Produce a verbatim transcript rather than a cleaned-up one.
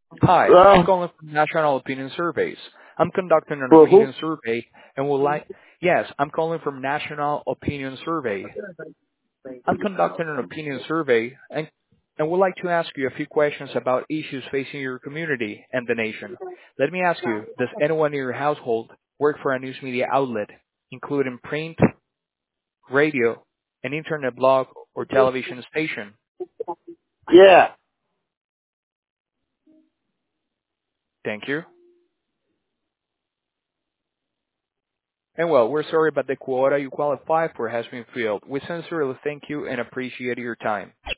Hi, I'm Well, calling from National Opinion Surveys. I'm conducting an for who? opinion survey and would like, yes, I'm calling from National Opinion Survey. I'm conducting an opinion survey and, and would like to ask you a few questions about issues facing your community and the nation. Let me ask you, does anyone in your household work for a news media outlet, including print, radio, an internet blog, or television station? Yeah. Thank you. And well, we're sorry, but the quota you qualify for has been filled. We sincerely thank you and appreciate your time.